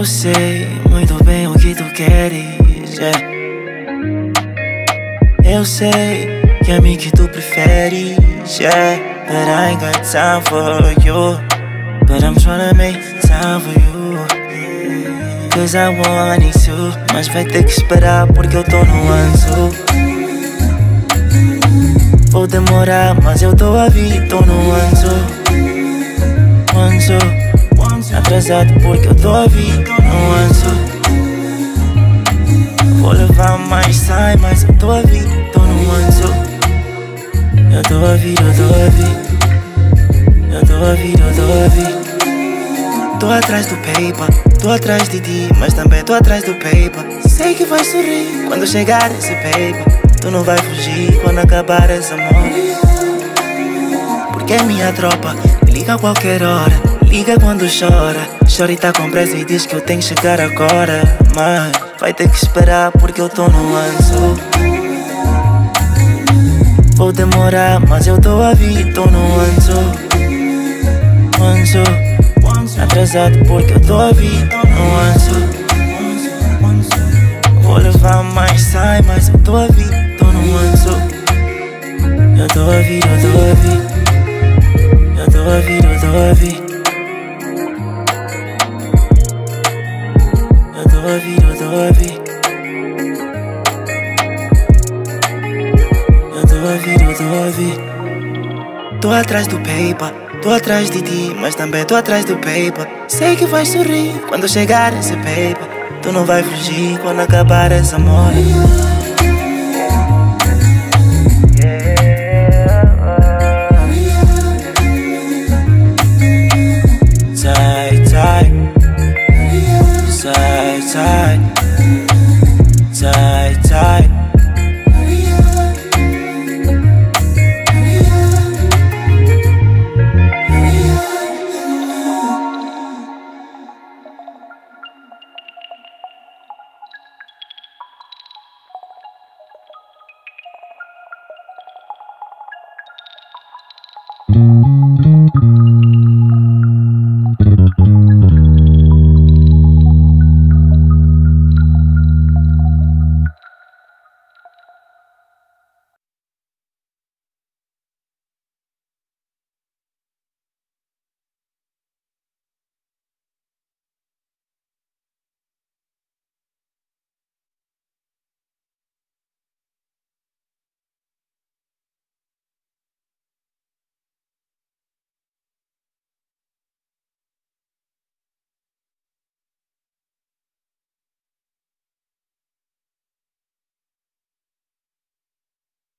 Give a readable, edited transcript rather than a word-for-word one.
Eu sei muito bem o que tu queres, yeah. Eu sei que é a mim que tu preferes, yeah. But I ain't got time for you, but I'm tryna make time for you, 'cause I want it too. Mas vai ter que esperar porque eu tô no anzo. Vou demorar, mas eu tô a vir, tô no anzo. Atrasado porque eu tô a vir, no anzo. Vou levar mais time, mas eu tô a vir, tô no anzo. Eu tô a vir, eu tô a vir. Eu tô a vir, eu tô a vir. Tô atrás do paper, tô atrás de ti, mas também tô atrás do paper. Sei que vai sorrir quando chegar esse paper. Tu não vai fugir quando acabar esse amor, porque é minha tropa, me liga a qualquer hora. Liga quando chora, chora e tá com pressa e diz que eu tenho que chegar agora. Mas vai ter que esperar porque eu tô no anzo. Vou demorar, mas eu tô a vir, tô no anzo. Atrasado porque eu tô a vir, no anzo. Vou levar mais time, mas eu tô a vir, tô no anzo. Eu tô a vir, eu tô a vir. Eu tô a vir, eu tô a vir. Eu tô a vir, eu tô a vir. Eu tô a vir, eu tô a vir. Tô atrás do paper, tô atrás de ti, mas também tô atrás do paper. Sei que vai sorrir quando chegar esse paper. Tu não vai fugir quando acabar esse amor.